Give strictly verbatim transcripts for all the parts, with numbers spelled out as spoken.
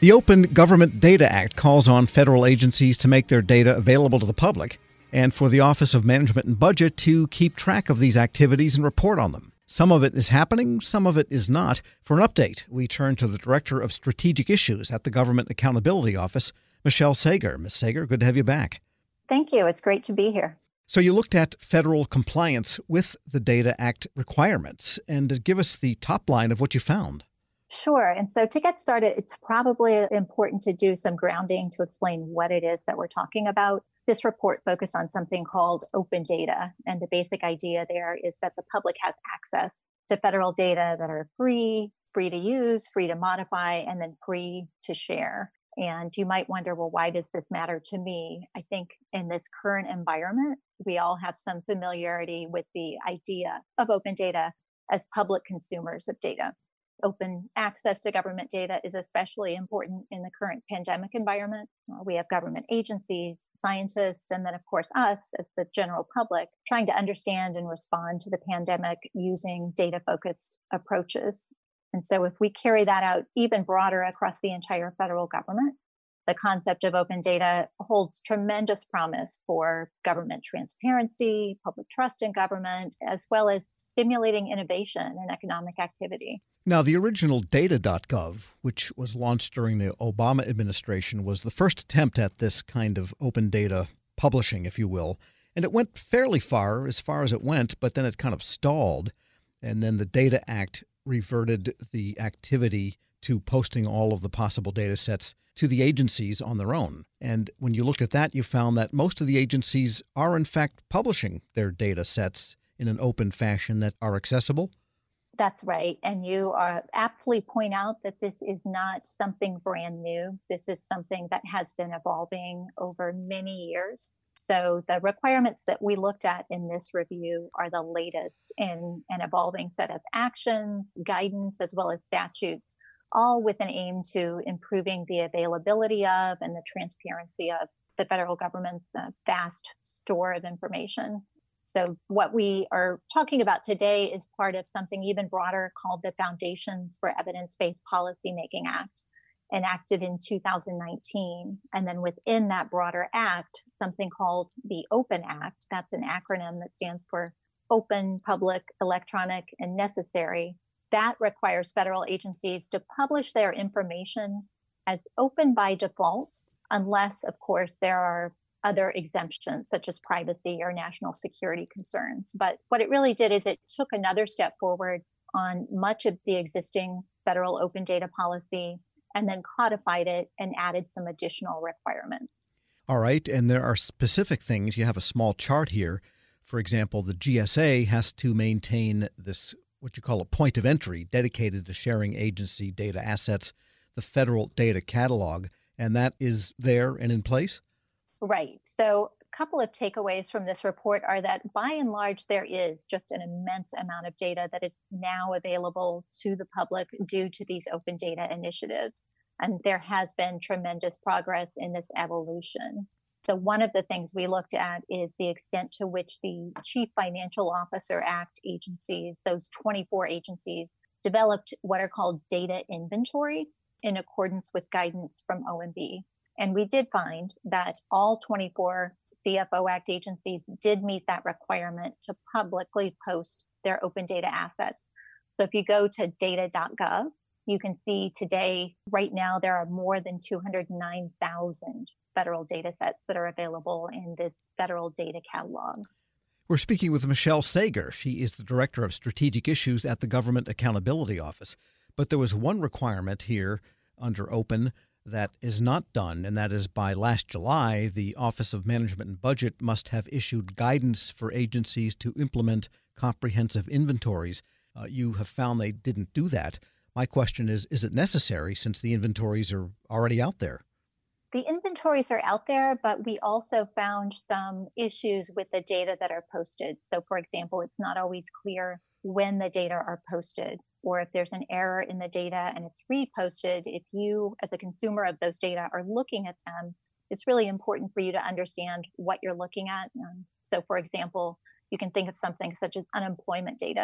The Open Government Data Act calls on federal agencies to make their data available to the public and for the Office of Management and Budget to keep track of these activities and report on them. Some of it is happening, some of it is not. For an update, we turn to the Director of Strategic Issues at the Government Accountability Office, Michelle Sager. Miz Sager, good to have you back. Thank you. It's great to be here. So you looked at federal compliance with the Data Act requirements, and give us the top line of what you found. Sure. And so to get started, it's probably important to do some grounding to explain what it is that we're talking about. This report focused on something called open data. And the basic idea there is that the public has access to federal data that are free, free to use, free to modify, and then free to share. And you might wonder, well, why does this matter to me? I think in this current environment, we all have some familiarity with the idea of open data as public consumers of data. Open access to government data is especially important in the current pandemic environment. Uh, we have government agencies, scientists, and then, of course, us as the general public trying to understand and respond to the pandemic using data-focused approaches. And so if we carry that out even broader across the entire federal government, the concept of open data holds tremendous promise for government transparency, public trust in government, as well as stimulating innovation and economic activity. Now, the original data dot gov, which was launched during the Obama administration, was the first attempt at this kind of open data publishing, if you will. And it went fairly far, as far as it went, but then it kind of stalled. And then the Data Act reverted the activity to posting all of the possible data sets to the agencies on their own. And when you looked at that, you found that most of the agencies are, in fact, publishing their data sets in an open fashion that are accessible. That's right. And you are aptly point out that this is not something brand new. This is something that has been evolving over many years. So the requirements that we looked at in this review are the latest in an evolving set of actions, guidance, as well as statutes, all with an aim to improving the availability of and the transparency of the federal government's uh, vast store of information. So what we are talking about today is part of something even broader called the Foundations for Evidence-Based Policymaking Act, enacted in two thousand nineteen. And then within that broader act, something called the OPEN Act. That's an acronym that stands for Open, Public, Electronic, and Necessary. That requires federal agencies to publish their information as open by default, unless, of course, there are other exemptions such as privacy or national security concerns. But what it really did is it took another step forward on much of the existing federal open data policy and then codified it and added some additional requirements. All right. And there are specific things. You have a small chart here. For example, the G S A has to maintain this, what you call a point of entry, dedicated to sharing agency data assets, the federal data catalog, and that is there and in place? Right. So a couple of takeaways from this report are that by and large, there is just an immense amount of data that is now available to the public due to these open data initiatives. And there has been tremendous progress in this evolution. So one of the things we looked at is the extent to which the Chief Financial Officer Act agencies, those twenty-four agencies, developed what are called data inventories in accordance with guidance from O M B. And we did find that all twenty-four C F O Act agencies did meet that requirement to publicly post their open data assets. So if you go to data dot gov, you can see today, right now, there are more than two hundred nine thousand federal data sets that are available in this federal data catalog. We're speaking with Michelle Sager. She is the Director of Strategic Issues at the Government Accountability Office. But there was one requirement here under Open that is not done, and that is by last July, the Office of Management and Budget must have issued guidance for agencies to implement comprehensive inventories. Uh, you have found they didn't do that. My question is, is it necessary since the inventories are already out there? The inventories are out there, but we also found some issues with the data that are posted. So, for example, it's not always clear when the data are posted, or if there's an error in the data and it's reposted. If you, as a consumer of those data, are looking at them, it's really important for you to understand what you're looking at. Um, so, for example, you can think of something such as unemployment data.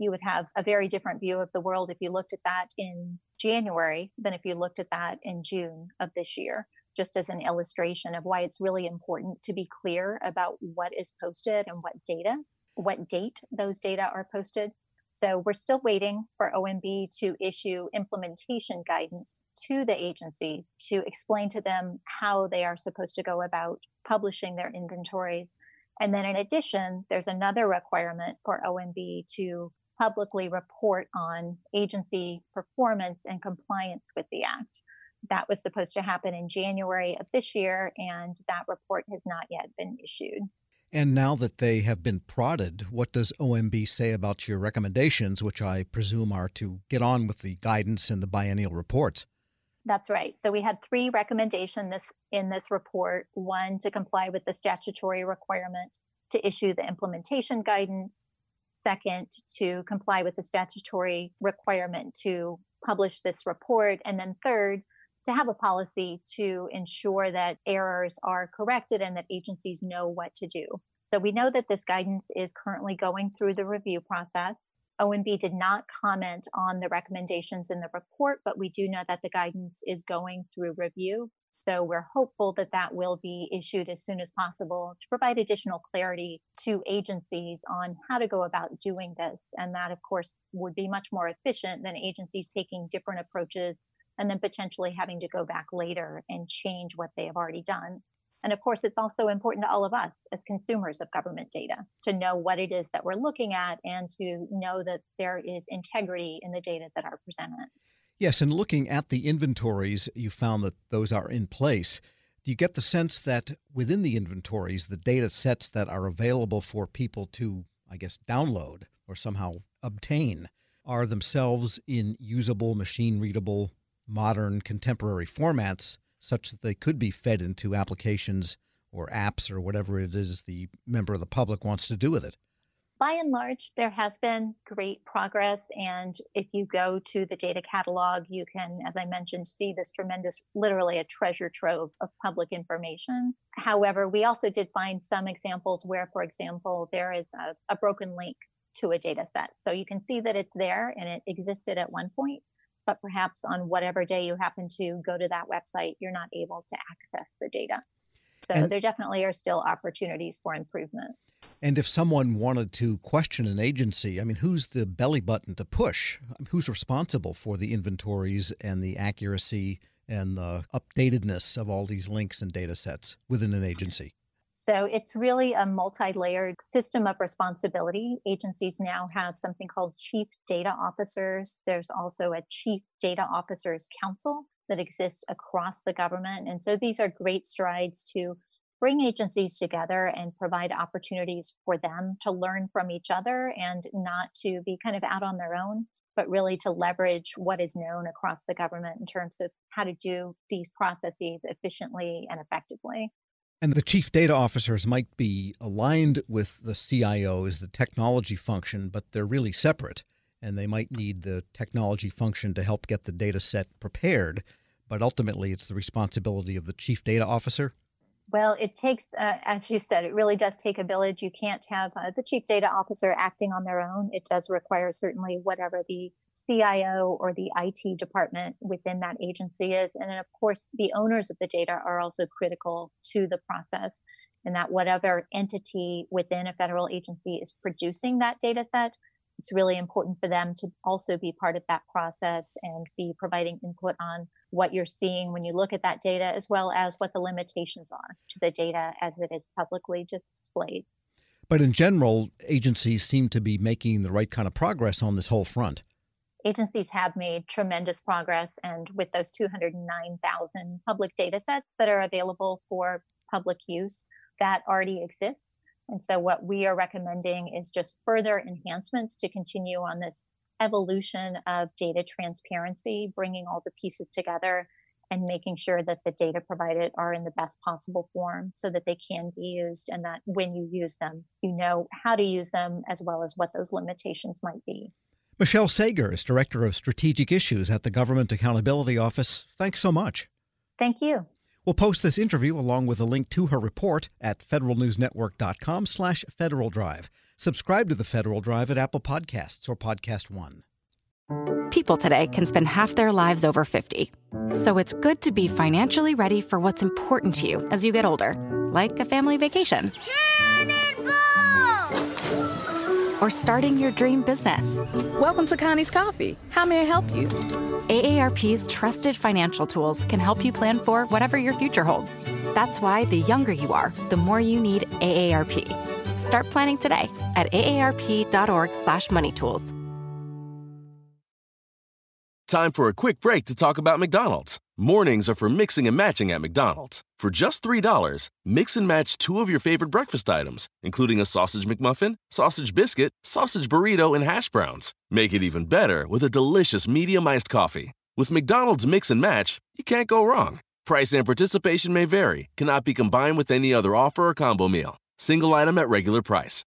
you would have a very different view of the world if you looked at that in January than if you looked at that in June of this year, just as an illustration of why it's really important to be clear about what is posted and what data, what date those data are posted. So we're still waiting for O M B to issue implementation guidance to the agencies to explain to them how they are supposed to go about publishing their inventories. And then in addition, there's another requirement for O M B to publicly report on agency performance and compliance with the Act. That was supposed to happen in January of this year, and that report has not yet been issued. And now that they have been prodded, what does O M B say about your recommendations, which I presume are to get on with the guidance and the biennial reports? That's right. So we had three recommendations this, in this report. One, to comply with the statutory requirement to issue the implementation guidance. Second, to comply with the statutory requirement to publish this report. And then third, to have a policy to ensure that errors are corrected and that agencies know what to do. So we know that this guidance is currently going through the review process. O M B did not comment on the recommendations in the report, but we do know that the guidance is going through review. So we're hopeful that that will be issued as soon as possible to provide additional clarity to agencies on how to go about doing this. And that, of course, would be much more efficient than agencies taking different approaches and then potentially having to go back later and change what they have already done. And of course, it's also important to all of us as consumers of government data to know what it is that we're looking at and to know that there is integrity in the data that are presented. Yes, and looking at the inventories, you found that those are in place. Do you get the sense that within the inventories, the data sets that are available for people to, I guess, download or somehow obtain are themselves in usable, machine-readable, modern, contemporary formats such that they could be fed into applications or apps or whatever it is the member of the public wants to do with it? By and large, there has been great progress. And if you go to the data catalog, you can, as I mentioned, see this tremendous, literally a treasure trove of public information. However, we also did find some examples where, for example, there is a, a broken link to a data set. So you can see that it's there and it existed at one point, but perhaps on whatever day you happen to go to that website, you're not able to access the data. So and, there definitely are still opportunities for improvement. And if someone wanted to question an agency, I mean, who's the belly button to push? Who's responsible for the inventories and the accuracy and the updatedness of all these links and data sets within an agency? So it's really a multi-layered system of responsibility. Agencies now have something called chief data officers. There's also a chief data officers council that exists across the government. And so these are great strides to bring agencies together and provide opportunities for them to learn from each other and not to be kind of out on their own, but really to leverage what is known across the government in terms of how to do these processes efficiently and effectively. And the chief data officers might be aligned with the C I O as the technology function, but they're really separate. And they might need the technology function to help get the data set prepared. But ultimately, it's the responsibility of the chief data officer. Well, it takes, uh, as you said, it really does take a village. You can't have uh, the chief data officer acting on their own. It does require certainly whatever the C I O or the I T department within that agency is. And then, of course, the owners of the data are also critical to the process, and that whatever entity within a federal agency is producing that data set, it's really important for them to also be part of that process and be providing input on what you're seeing when you look at that data, as well as what the limitations are to the data as it is publicly displayed. But in general, agencies seem to be making the right kind of progress on this whole front. Agencies have made tremendous progress, and with those two hundred nine thousand public data sets that are available for public use, that already exist. And so what we are recommending is just further enhancements to continue on this evolution of data transparency, bringing all the pieces together and making sure that the data provided are in the best possible form so that they can be used, and that when you use them, you know how to use them as well as what those limitations might be. Michelle Sager is Director of Strategic Issues at the Government Accountability Office. Thanks so much. Thank you. We'll post this interview along with a link to her report at federalnewsnetwork.com slash Federal Drive. Subscribe to the Federal Drive at Apple Podcasts or Podcast One. People today can spend half their lives over fifty. So it's good to be financially ready for what's important to you as you get older, like a family vacation. Or starting your dream business. Welcome to Connie's Coffee. How may I help you? A A R P's trusted financial tools can help you plan for whatever your future holds. That's why the younger you are, the more you need A A R P. Start planning today at aarp.org slash money tools. Time for a quick break to talk about McDonald's. Mornings are for mixing and matching at McDonald's. For just three dollars, mix and match two of your favorite breakfast items, including a sausage McMuffin, sausage biscuit, sausage burrito, and hash browns. Make it even better with a delicious medium iced coffee. With McDonald's Mix and Match, you can't go wrong. Price and participation may vary, cannot be combined with any other offer or combo meal. Single item at regular price.